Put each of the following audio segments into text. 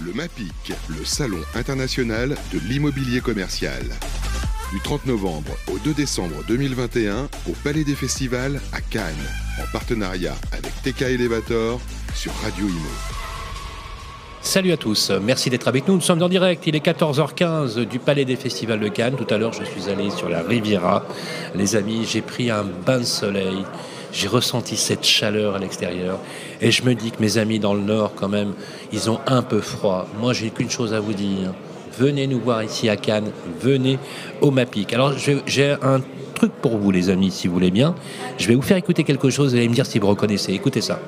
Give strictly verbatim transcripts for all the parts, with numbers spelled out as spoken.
Le MAPIC, le salon international de l'immobilier commercial. Du trente novembre au deux décembre deux mille vingt et un au Palais des Festivals à Cannes, en partenariat avec T K Elevator sur Radio Imo. Salut à tous, merci d'être avec nous. Nous sommes en direct, il est quatorze heures quinze du Palais des Festivals de Cannes. Tout à l'heure, je suis allé sur la Riviera. Les amis, j'ai pris un bain de soleil. J'ai ressenti cette chaleur à l'extérieur et je me dis que mes amis dans le Nord, quand même, ils ont un peu froid. Moi, j'ai qu'une chose à vous dire. Venez nous voir ici à Cannes, venez au MAPIC. Alors, je, j'ai un truc pour vous, les amis, si vous voulez bien. Je vais vous faire écouter quelque chose et vous allez me dire si vous reconnaissez. Écoutez ça.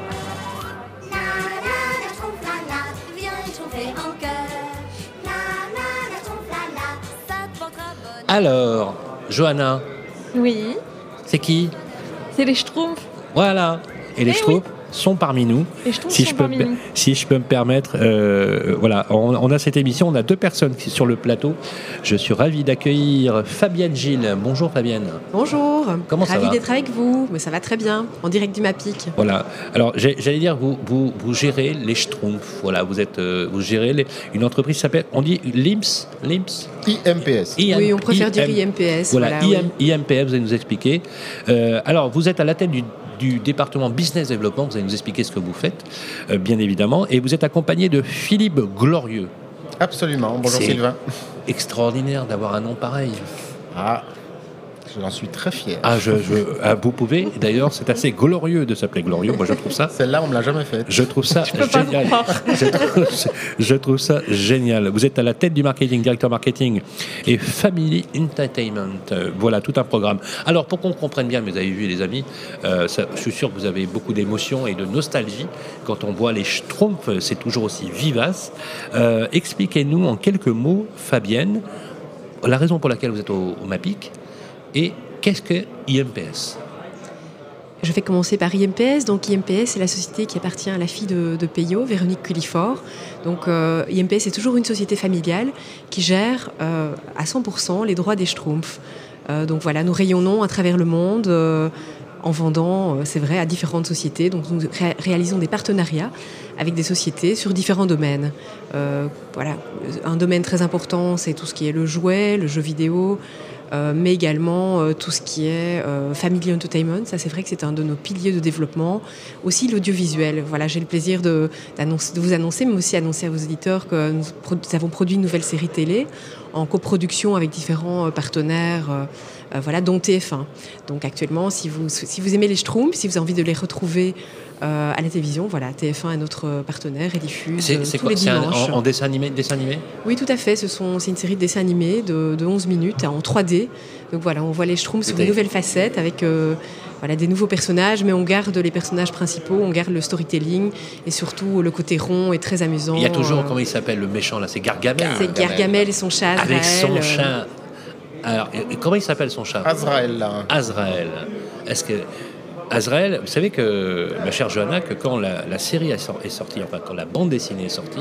Alors, Johanna. Oui. C'est qui ? C'est les Schtroumpfs. Voilà. Et les eh Schtroumpfs oui. sont parmi nous. Les Schtroumpfs si sont je peux parmi me, nous. Si je peux me permettre, euh, voilà, on, on a cette émission, on a deux personnes qui sont sur le plateau. Je suis ravi d'accueillir Fabienne Gilles. Bonjour Fabienne. Bonjour. Comment ça va ? Ravi d'être avec vous. Mais ça va très bien. En direct du MAPIC. Voilà. Alors j'ai, j'allais dire, vous, vous, vous gérez les Schtroumpfs. Voilà, vous êtes, euh, vous gérez les, une entreprise qui s'appelle, on dit L I M S, L I M S. I M P S. I M, oui, on préfère dire I M P S. Voilà, voilà I M, oui. I M P S, vous allez nous expliquer. Euh, alors, vous êtes à la tête du, du département Business Development, vous allez nous expliquer ce que vous faites, euh, bien évidemment, et vous êtes accompagné de Philippe Glorieux. Absolument. Bonjour C'est Sylvain. Extraordinaire d'avoir un nom pareil. Ah, j'en suis très fier. Ah, je, je, ah, vous pouvez. D'ailleurs, c'est assez glorieux de s'appeler Glorieux. Moi, je trouve ça. Celle-là, on me l'a jamais faite. Je trouve ça Je peux pas génial. croire. Je trouve, je trouve ça génial. Vous êtes à la tête du marketing, directeur marketing et Family Entertainment. Euh, voilà, tout un programme. Alors, pour qu'on comprenne bien, vous avez vu, les amis, euh, ça, je suis sûr que vous avez beaucoup d'émotions et de nostalgie quand on voit les Schtroumpfs. C'est toujours aussi vivace. Euh, expliquez-nous en quelques mots, Fabienne, la raison pour laquelle vous êtes au, au MAPIC. Et qu'est-ce que I M P S ? Je vais commencer par I M P S. Donc I M P S, c'est la société qui appartient à la fille de, de Peyo, Véronique Cullifort. Donc euh, I M P S est toujours une société familiale qui gère euh, à cent pour cent les droits des Schtroumpfs. Euh, donc voilà, nous rayonnons à travers le monde euh, en vendant, euh, c'est vrai, à différentes sociétés. Donc nous ré- réalisons des partenariats avec des sociétés sur différents domaines. Euh, voilà, un domaine très important, c'est tout ce qui est le jouet, le jeu vidéo. Euh, mais également euh, tout ce qui est euh, Family Entertainment. Ça, c'est vrai que c'est un de nos piliers de développement. Aussi l'audiovisuel. Voilà, j'ai le plaisir de, de vous annoncer, mais aussi annoncer à vos auditeurs que nous, pro- nous avons produit une nouvelle série télé en coproduction avec différents euh, partenaires, euh, euh, voilà, dont T F un. Donc actuellement, si vous, si vous aimez les Schtroumpfs, si vous avez envie de les retrouver euh, à la télévision, voilà, T F un est notre partenaire et diffuse C'est, c'est tous quoi, les c'est un, dimanches. en, en dessin animé, dessin animé ? Oui, tout à fait. Ce sont, c'est une série de dessins animés de, de onze minutes en trois D. Donc voilà, on voit les Schtroumpfs sous C'était... de nouvelles facettes avec euh, voilà, des nouveaux personnages, mais on garde les personnages principaux, on garde le storytelling et surtout le côté rond et très amusant. Il y a toujours, euh, comment il s'appelle, le méchant là ? C'est Gargamel. C'est Gargamel et son chat Azrael. Avec son euh, chat. Alors, et comment il s'appelle son chat ? Azrael, là. Azrael. Est-ce que Azrael, vous savez que, ma chère Johanna, que quand la, la série est sortie, enfin quand la bande dessinée est sortie,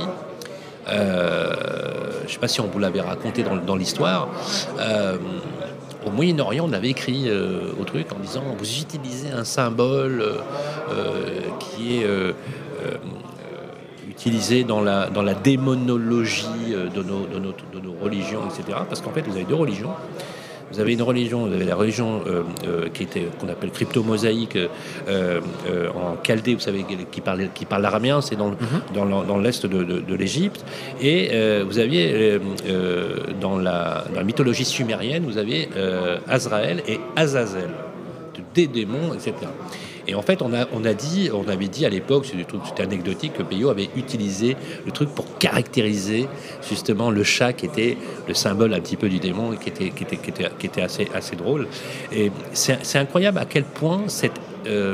euh, je ne sais pas si on vous l'avait raconté dans, dans l'histoire, euh, au Moyen-Orient, on avait écrit euh, au truc en disant vous utilisez un symbole euh, euh, qui est euh, euh, utilisé dans la, dans la démonologie de nos, de, nos, de nos religions, et cetera. Parce qu'en fait, vous avez deux religions. Vous avez une religion, vous avez la religion euh, euh, qui était, qu'on appelle crypto-mosaïque euh, euh, en Chaldée, vous savez, qui parle, qui parle araméen, c'est dans, mm-hmm. dans, dans, dans l'est de, de, de l'Égypte. Et euh, vous aviez, euh, euh, dans, la, dans la mythologie sumérienne, vous aviez euh, Azraël et Azazel, des démons, et cetera. Et en fait, on, a, on, a dit, on avait dit à l'époque, c'était anecdotique, que Peyo avait utilisé le truc pour caractériser justement le chat qui était le symbole un petit peu du démon et qui était, qui était, qui était, qui était assez, assez drôle. Et c'est, c'est incroyable à quel point cette, euh,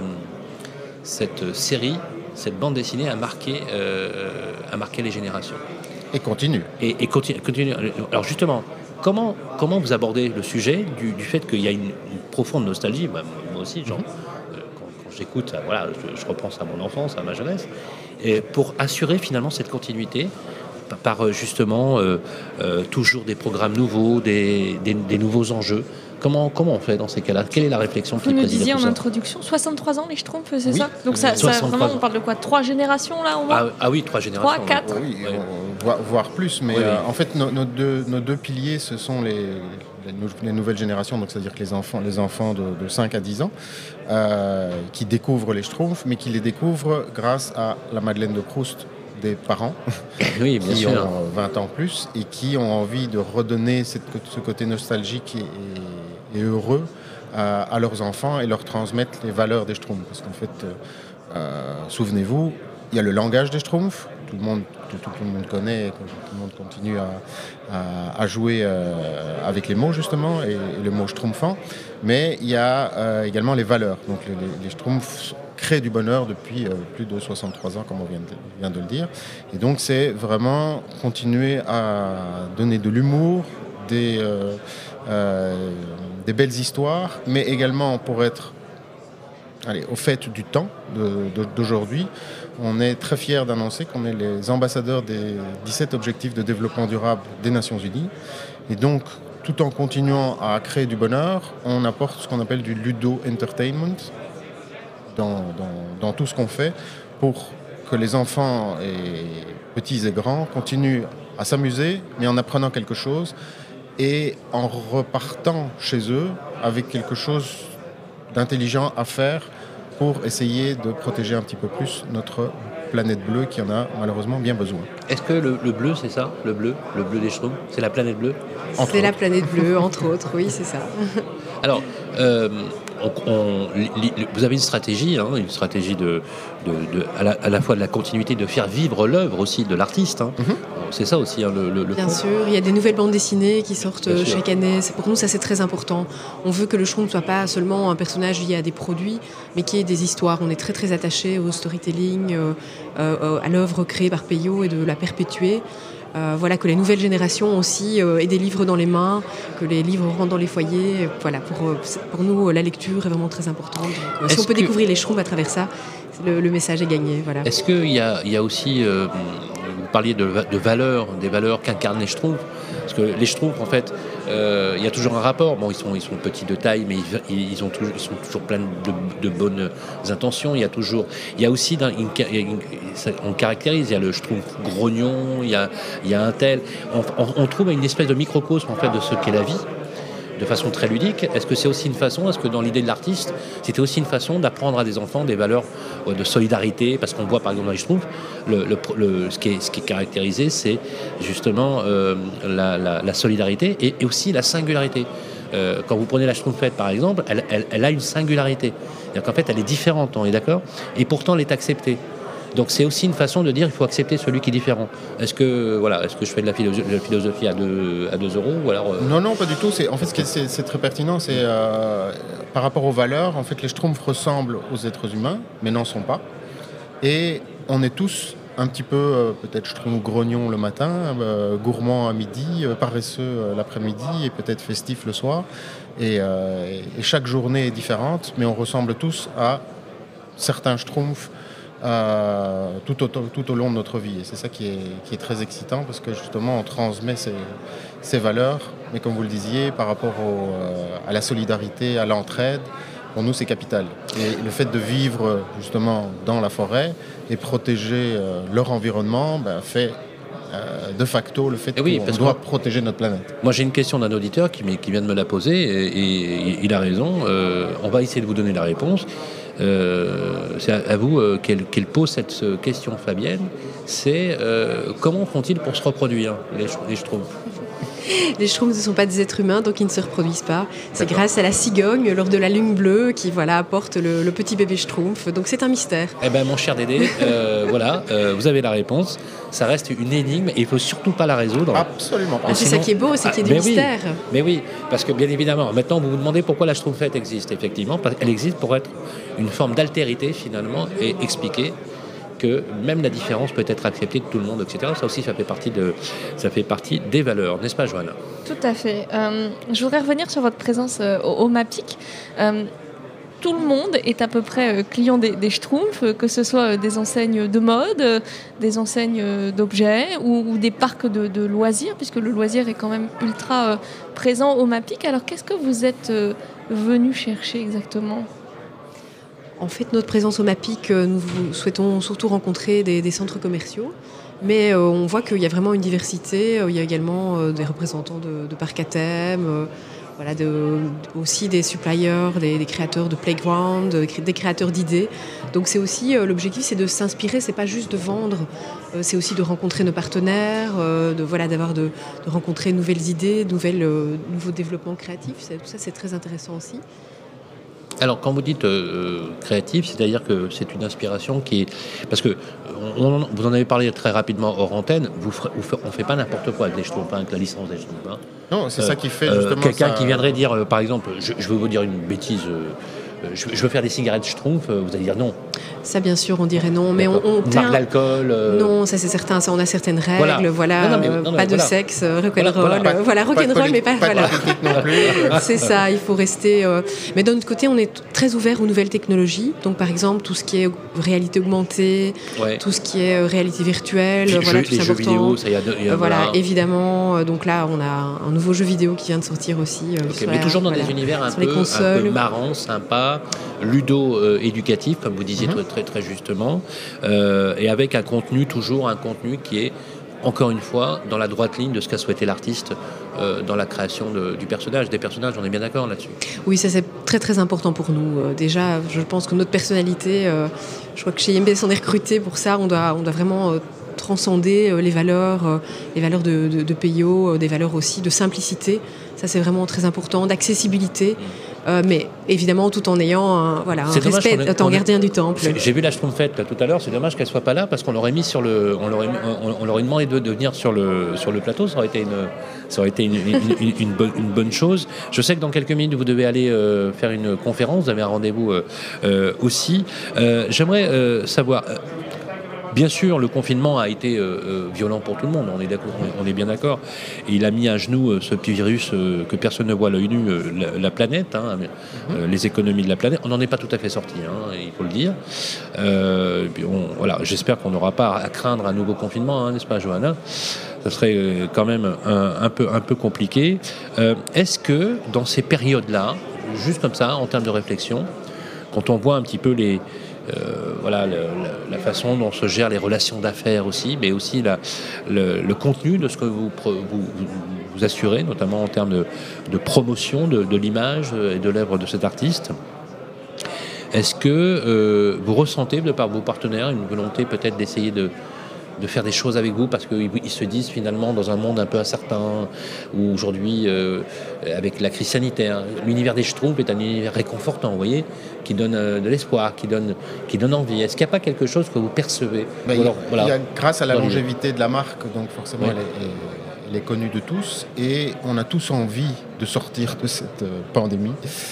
cette série, cette bande dessinée a marqué, euh, a marqué les générations. Et continue. Et, et continue, continue. Alors justement, comment, comment vous abordez le sujet du, du fait qu'il y a une, une profonde nostalgie, moi, moi aussi, genre... Mm-hmm. J'écoute, voilà, je, je repense à mon enfance, à ma jeunesse, et pour assurer finalement cette continuité par justement euh, euh, toujours des programmes nouveaux, des, des, des nouveaux enjeux. Comment, comment on fait dans ces cas-là? Quelle est la réflexion qui Vous nous préside à disiez tout en ça? introduction, soixante-trois ans les Schtroumpfs, c'est Oui. ça? Donc ça, ça soixante-trois vraiment, ans. on parle de quoi? Trois générations là au moins? Ah, ah oui, trois générations. Trois, quatre. Oui, Oui. on- voire, voire plus, mais Oui, oui. euh, en fait, nos, nos deux, nos deux piliers, ce sont les, les, nou- les nouvelles générations, donc c'est-à-dire que les enfants, les enfants de, de cinq à dix ans, euh, qui découvrent les Schtroumpfs, mais qui les découvrent grâce à la Madeleine de Proust des parents, Oui, bien qui sûr. ont vingt ans plus, et qui ont envie de redonner cette, ce côté nostalgique et, et- et heureux à, à leurs enfants et leur transmettre les valeurs des Schtroumpfs. Parce qu'en fait, euh, euh, souvenez-vous, il y a le langage des Schtroumpfs, tout le monde, tout, tout le monde connaît, tout le monde continue à, à- à jouer euh, avec les mots justement, et, et le mot schtroumpfant, mais il y a euh, également les valeurs. Donc les, les, les Schtroumpfs créent du bonheur depuis euh, plus de soixante-trois ans, comme on vient de, vient de le dire. Et donc c'est vraiment continuer à donner de l'humour, des, euh, euh, des belles histoires, mais également pour être allez, au fait du temps de- de- d'aujourd'hui. On est très fiers d'annoncer qu'on est les ambassadeurs des dix-sept objectifs de développement durable des Nations Unies. Et donc, tout en continuant à créer du bonheur, on apporte ce qu'on appelle du ludo-entertainment dans, dans- dans tout ce qu'on fait pour que les enfants, et petits et grands, continuent à s'amuser, mais en apprenant quelque chose et en repartant chez eux avec quelque chose d'intelligent à faire pour essayer de protéger un petit peu plus notre planète bleue qui en a malheureusement bien besoin. Est-ce que le, le bleu, c'est ça? Le bleu, le bleu des Schtroumpfs, c'est la planète bleue? Entre C'est la autres. planète bleue, entre autres, oui, c'est ça. Alors, euh, on- on- li- li- vous avez une stratégie, hein, une stratégie de, de, de- à, la, à la fois de la continuité, de faire vivre l'œuvre aussi de l'artiste. Hein. Mhm. C'est ça aussi hein, le, le, le Bien fond. sûr, il y a des nouvelles bandes dessinées qui sortent Bien euh, sûr. chaque année. C'est- Pour nous, ça c'est très important. On veut que le Schtroumpf ne soit pas seulement un personnage lié à des produits, mais qu'il y ait des histoires. On est très très attaché au storytelling, euh, euh, à l'œuvre créée par Peyo et de la perpétuer. Euh, voilà, que les nouvelles générations aussi euh, aient des livres dans les mains, que les livres rentrent dans les foyers. Voilà, pour, euh, c'est- pour nous, euh, la lecture est vraiment très importante. Donc, euh, si Est-ce on peut que- découvrir les Schtroumpfs à travers ça, le, le message est gagné. Voilà. Est-ce qu'il y a, il y a aussi, euh, vous parliez de, va- de valeurs, des valeurs qu'incarnent les Schtroumpfs? Parce que les Schtroumpfs, en fait, euh, il y a toujours un rapport. Bon, ils sont, ils sont petits de taille, mais ils, ils ont toujours, ils sont toujours pleins de, de bonnes intentions. Il y a toujours, il y a aussi, dans une, il y a une- ça- on caractérise. Il y a le Schtroumpf grognon, il y a, il y a un tel. On, on- on trouve une espèce de microcosme en fait de ce qu'est la vie, de façon très ludique. Est-ce que c'est aussi une façon, est-ce que dans l'idée de l'artiste, c'était aussi une façon d'apprendre à des enfants des valeurs euh, de solidarité? Parce qu'on voit par exemple dans les Schtroumpfs, le, le, le- ce, qui est, ce qui est caractérisé, c'est justement euh, la, la- la solidarité et, et aussi la singularité. Euh, quand vous prenez la Schtroumpfette par exemple, elle, elle- elle a une singularité. C'est-à-dire qu'en fait, elle est différente, on est d'accord? Et pourtant, elle est acceptée. Donc c'est aussi une façon de dire qu'il faut accepter celui qui est différent. Est-ce que voilà, est-ce que je fais de la philosophie, de la philosophie à deux à deux euros ou alors euh, Non, non, pas du tout. C'est, en fait, ce qui est- c'est, c'est très pertinent, c'est euh, par rapport aux valeurs, en fait, les Schtroumpfs ressemblent aux êtres humains, mais n'en sont pas. Et on est tous un petit peu, euh, peut-être Schtroumpf grognon le matin, euh, gourmand à midi, euh, paresseux euh, l'après-midi et peut-être festif le soir. Et, euh, et chaque journée est différente, mais on ressemble tous à certains Schtroumpfs euh, tout, au, tout au long de notre vie. Et c'est ça qui est, qui est très excitant parce que justement on transmet ces, ces valeurs, mais comme vous le disiez, par rapport au, euh, à la solidarité, à l'entraide, pour nous c'est capital. Et le fait de vivre justement dans la forêt et protéger euh, leur environnement ben, fait euh, de facto le fait Eh oui, qu'on parce doit que- protéger notre planète. Moi, j'ai une question d'un auditeur qui, m'est- qui vient de me la poser et, et il a raison. Euh, on va essayer de vous donner la réponse. Euh, c'est à, à vous euh, qu'elle, qu'elle pose cette euh, question, Fabienne. C'est euh, comment font-ils pour se reproduire, les, ch- les Schtroumpfs? Les Schtroumpfs ne sont pas des êtres humains, donc ils ne se reproduisent pas. C'est D'accord. grâce à la cigogne lors de la lune bleue qui voilà, apporte le, le petit bébé Schtroumpf. Donc c'est un mystère. Eh ben, mon cher Dédé, euh, voilà, euh, vous avez la réponse. Ça reste une énigme et il ne faut surtout pas la résoudre. Absolument pas. Mais C'est sinon- ça qui est beau, c'est Ah, qu'il y a du mais oui, mystère. mais oui, parce que bien évidemment, maintenant vous vous demandez pourquoi la Schtroumpfette existe. Effectivement, parce qu'elle existe pour être une forme d'altérité finalement et expliquer que même la différence peut être acceptée de tout le monde, et cetera. Ça aussi, ça fait partie, de, ça fait partie des valeurs, n'est-ce pas, Johanna? Tout à fait. Euh, je voudrais revenir sur votre présence euh, au, au MAPIC. Euh, tout le monde est à peu près client des, des Schtroumpfs, que ce soit des enseignes de mode, des enseignes d'objets ou, ou des parcs de, de loisirs, puisque le loisir est quand même ultra présent au MAPIC. Alors qu'est-ce que vous êtes venu chercher exactement ? En fait, notre présence au MAPIC, nous souhaitons surtout rencontrer des, des centres commerciaux. Mais euh, on voit qu'il y a vraiment une diversité. Il y a également euh, des représentants de, de parcs à thème, euh, voilà, de, aussi des suppliers, des, des créateurs de playground, des créateurs d'idées. Donc c'est aussi euh, l'objectif, c'est de s'inspirer. C'est pas juste de vendre, euh, c'est aussi de rencontrer nos partenaires, euh, de voilà, d'avoir de, de rencontrer de nouvelles idées, de nouvelles, euh, nouveaux développements créatifs. C'est, tout ça, c'est très intéressant aussi. Alors, quand vous dites euh, créatif, c'est-à-dire que c'est une inspiration qui est... Parce que, on, vous en avez parlé très rapidement hors antenne, vous ferez, vous, on ne fait pas n'importe quoi avec les Schtroumpfs, avec la licence des Schtroumpfs. Hein. Non, c'est euh, ça qui fait euh, justement... Quelqu'un ça... qui viendrait dire, euh, par exemple, je, je veux vous dire une bêtise... Euh, Je, je veux faire des cigarettes Schtroumpf, vous allez dire non. Ça, bien sûr, on dirait non. Mais on, on une marque d'alcool euh... Non, ça c'est certain. Ça, on a certaines règles. Voilà, voilà non, non, mais, non, pas de voilà. sexe, rock'n'roll. Voilà, voilà. voilà rock'n'roll, mais pas. pas voilà. Non plus. C'est ça. Il faut rester. Euh... Mais d'un autre côté, on est très ouvert aux nouvelles technologies. Donc, par exemple, tout ce qui est réalité augmentée, ouais. tout ce qui est réalité virtuelle, Puis, voilà, jeux, tout les c'est jeux important. Vidéo, ça y a, de, y a, euh, voilà, voilà, évidemment. Donc là, on a un nouveau jeu vidéo qui vient de sortir aussi. Euh, okay, mais la, toujours dans voilà, des univers un peu, un peu marrants, sympas, ludo-éducatifs, comme vous disiez mm-hmm. très, très justement. Euh, et avec un contenu, toujours un contenu qui est, encore une fois, dans la droite ligne de ce qu'a souhaité l'artiste euh, dans la création de, du personnage. Des personnages, on est bien d'accord là-dessus. Oui, ça c'est très très important pour nous. Euh, déjà, je pense que notre personnalité, euh, je crois que chez I M P S on est recruté pour ça, on doit, on doit vraiment euh, transcender euh, les valeurs, euh, les valeurs de, de, de P I O, euh, des valeurs aussi de simplicité. Ça c'est vraiment très important, d'accessibilité. Euh, mais évidemment tout en ayant un, voilà, un respect, étant gardien du temple. J'ai vu la Schtroumpfette tout à l'heure, c'est dommage qu'elle ne soit pas là parce qu'on l'aurait mis sur le, on l'aurait, on, on l'aurait demandé de, de venir sur le, sur le plateau, ça aurait été, une, ça aurait été une, une, une, une, bonne, une bonne chose. Je sais que dans quelques minutes vous devez aller euh, faire une conférence, vous avez un rendez-vous euh, euh, aussi. Euh, j'aimerais euh, savoir... Euh, Bien sûr, le confinement a été euh, violent pour tout le monde, on est, d'accord, on est bien d'accord. Et il a mis à genoux euh, ce petit virus euh, que personne ne voit à l'œil nu, euh, la, la planète, hein, euh, les économies de la planète. On n'en est pas tout à fait sorti, hein, il faut le dire. Euh, puis on, voilà, j'espère qu'on n'aura pas à craindre un nouveau confinement, hein, n'est-ce pas, Johanna ? Ça serait euh, quand même un, un, peu, un peu compliqué. Euh, est-ce que dans ces périodes-là, juste comme ça, en termes de réflexion, quand on voit un petit peu les... Euh, voilà, le, la, la façon dont se gèrent les relations d'affaires aussi, mais aussi la, le, le contenu de ce que vous, vous, vous, vous assurez, notamment en termes de, de promotion de, de l'image et de l'œuvre de cet artiste. Est-ce que euh, vous ressentez de par vos partenaires une volonté peut-être d'essayer de de faire des choses avec vous parce qu'ils ils se disent finalement dans un monde un peu incertain où aujourd'hui euh, avec la crise sanitaire l'univers des Schtroumpfs est un univers réconfortant, vous voyez, qui donne euh, de l'espoir, qui donne, qui donne envie. Est-ce qu'il n'y a pas quelque chose que vous percevez? ben, il, alors, voilà, il y a, grâce à la longévité de la marque, donc forcément oui. elle, est, elle, elle est connue de tous et on a tous envie de sortir de cette euh, pandémie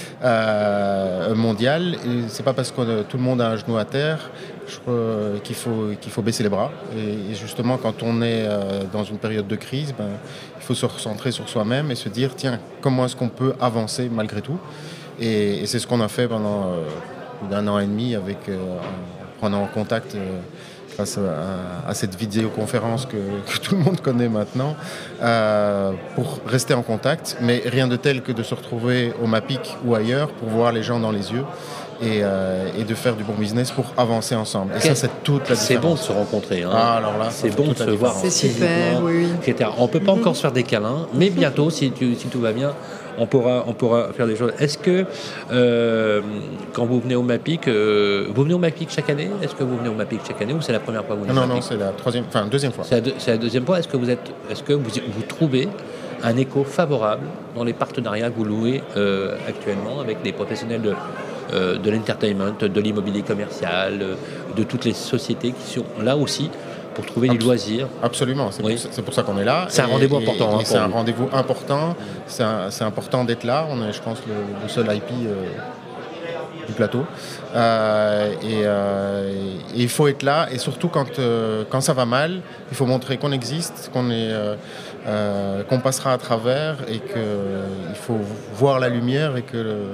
euh, mondiale et c'est pas parce que euh, tout le monde a un genou à terre je crois qu'il faut, qu'il faut baisser les bras. Et, et justement, quand on est euh, dans une période de crise, ben, il faut se recentrer sur soi-même et se dire, tiens, comment est-ce qu'on peut avancer malgré tout ? Et, et c'est ce qu'on a fait pendant euh, plus d'un an et demi avec, euh, en prenant en contact euh, grâce à, à cette vidéoconférence que, que tout le monde connaît maintenant, euh, pour rester en contact, mais rien de tel que de se retrouver au MAPIC ou ailleurs pour voir les gens dans les yeux. Et, euh, et de faire du bon business pour avancer ensemble. Et okay. ça, c'est toute la différence. C'est bon de se rencontrer. Hein. Ah, alors là, c'est bon de se voir. C'est super, oui. et cetera. On ne peut pas mm-hmm. encore se faire des câlins, mais bientôt, si, tu, si tout va bien, on pourra, on pourra faire des choses. Est-ce que, euh, quand vous venez au MAPIC, euh, vous venez au MAPIC chaque année ? Est-ce que vous venez au MAPIC chaque année ou c'est la première fois que vous venez Non, au non, MAPIC ? non, c'est la troisième, enfin, deuxième fois. C'est la, deux, c'est la deuxième fois. Est-ce que vous êtes, est-ce que vous, vous trouvez un écho favorable dans les partenariats que vous louez euh, actuellement avec les professionnels de Euh, de l'entertainment, de l'immobilier commercial, euh, de toutes les sociétés qui sont là aussi pour trouver Abs- du loisir. Absolument, c'est, oui. pour, c'est pour ça qu'on est là. C'est et, un rendez-vous et, important. Et, hein, et c'est vous. un rendez-vous important, c'est, un, c'est important d'être là. On est, je pense, le, le seul I P euh, du plateau. Euh, et, euh, et il faut être là, et surtout quand, euh, quand ça va mal, il faut montrer qu'on existe, qu'on est... Euh, Euh, qu'on passera à travers et qu'il faut voir la lumière et que le,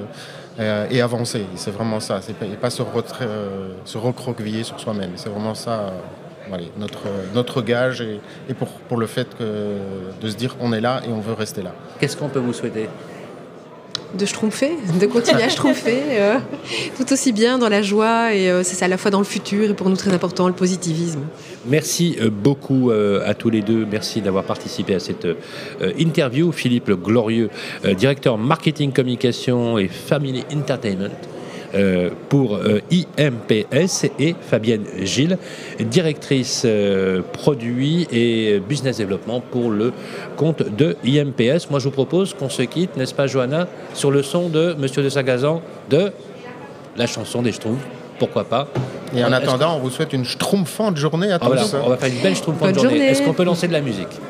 euh, et avancer. C'est vraiment ça. C'est pas, et pas se, retra- euh, se recroqueviller sur soi-même. C'est vraiment ça, euh, voilà, notre, notre gage et, et pour, pour le fait que, de se dire on est là et on veut rester là. Qu'est-ce qu'on peut vous souhaiter ? De schtroumpfer, de continuer à schtroumpfer, euh, tout aussi bien dans la joie, et euh, c'est ça à la fois dans le futur et pour nous très important, le positivisme. Merci euh, beaucoup euh, à tous les deux. Merci d'avoir participé à cette euh, interview. Philippe Le Glorieux, euh, directeur marketing, communication et family entertainment euh, pour euh, I M P S, et Fabienne Gilles, directrice euh, produit et business développement pour le compte de I M P S. Moi, je vous propose qu'on se quitte, n'est-ce pas, Johanna, sur le son de Monsieur de Sagazan, de la chanson des Schtroumpfs. Pourquoi pas. Et en Est-ce attendant, on vous souhaite une schtroumpfante journée à Ah, tous. voilà, on va faire une belle schtroumpfante Bonne journée. journée. Est-ce qu'on peut lancer de la musique ?